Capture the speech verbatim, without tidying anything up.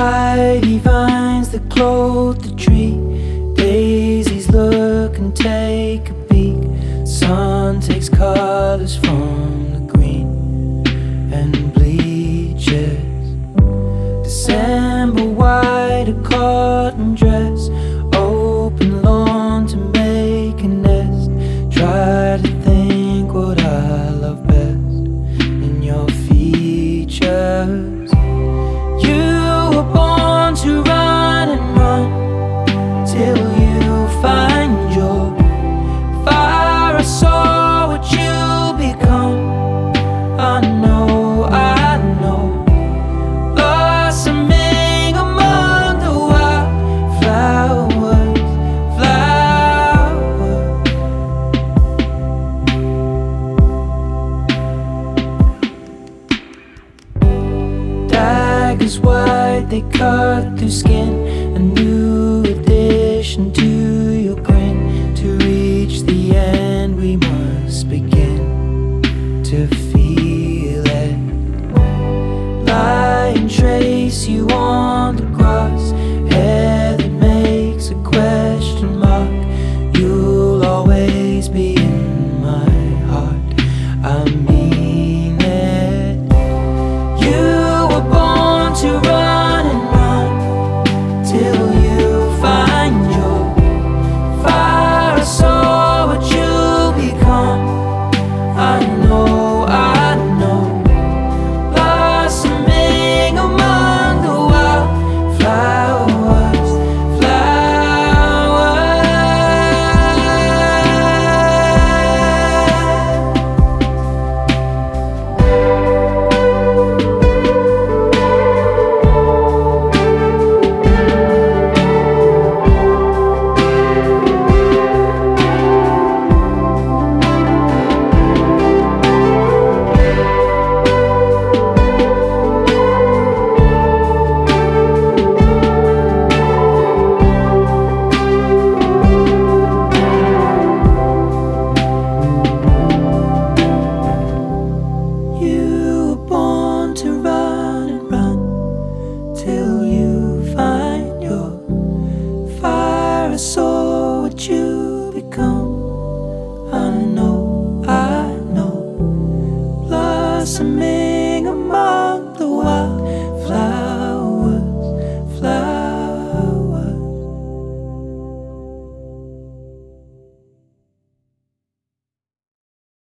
Ivy vines that clothe the tree, daisies look and take a peek. Sun takes colors from the green and bleaches. December white, a cotton dress, open lawn to make a nest. Try to think what I love best in your features. You were born to run and run till you find your fire. I saw what you become. I know, I know, blossoming among the wildflowers, flowers. Daggers white, they cut through skin. A new addition to your grin. To reach the end we must begin to feel it. Lie and trace you on the grass, hair that makes a question mark. You'll always be in my heart, I mean it. You were born to run and run till you find your fire. I saw what you become. I know, I know, blossoming among the wildflowers, flowers. You were born to run and run till you find your fire. I saw what you become. I know, I know, blossoming